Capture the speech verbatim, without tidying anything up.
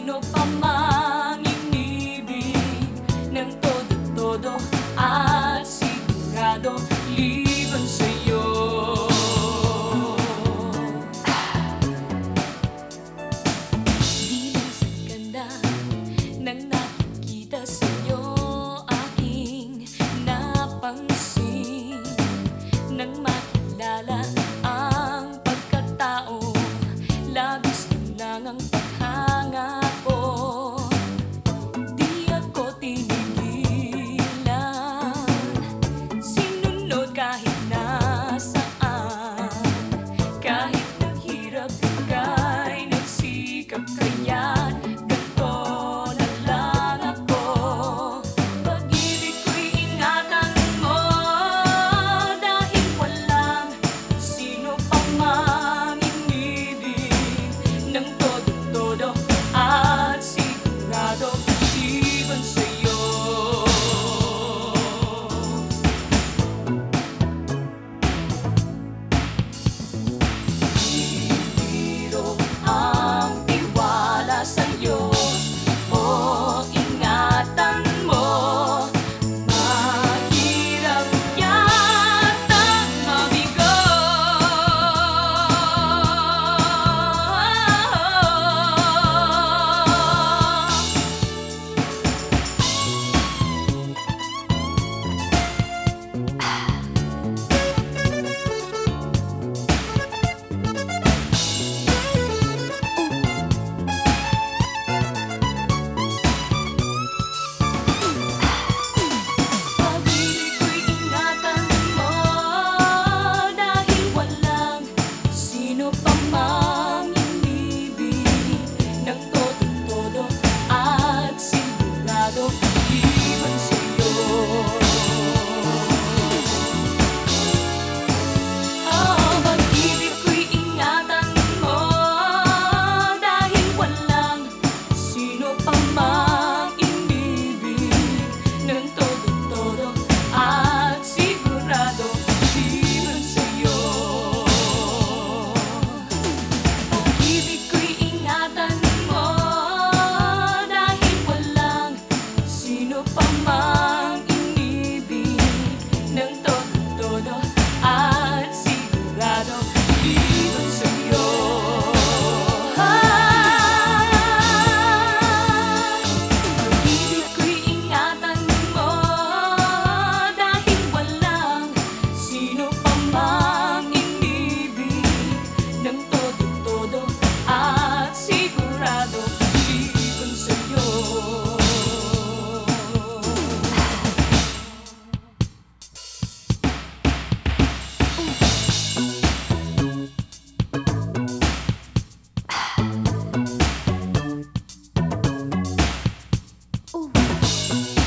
sino pa mang inibig ng todo-todo at sigurado liban sa'yo. Di lang sa ganda ng nakikita sa'yo aking napansin nang makilala ang pagkatao, labis na lang ang paghanga ko. Di ako tinigilan, sinunod kahit nasaan, kahit naghirap ika'y nagsikap, kaya't ganito na lang ako. Pag-ibig ko'y ingatan mo, dahil walang sino pa mang inibig ng todo-todo at sigurado liban sa'yo. Biro ang tiwala sa'yo, o ingatan mo. Mahirap yatang mabigo. Pag-ibig ko'y ingatan mo, dahil walang sino pa mang inibig ng todo-todo at sigurado liban sa'yo. Oh, pag-ibig ko'y ingatan mo, dahil walang sino pa mang inibig ng todo-todo at sigurado liban sa'yo. Pag-ibig ko'y ingatan mo, dahil walang sino pa mang inibig ng todo-todo at sigurado liban sa'yo. Pag-ibig ko'y ingatan mo, dahil walang sino pa mang inibig ng todo-todo at sigurado liban sa'yo. Ooh.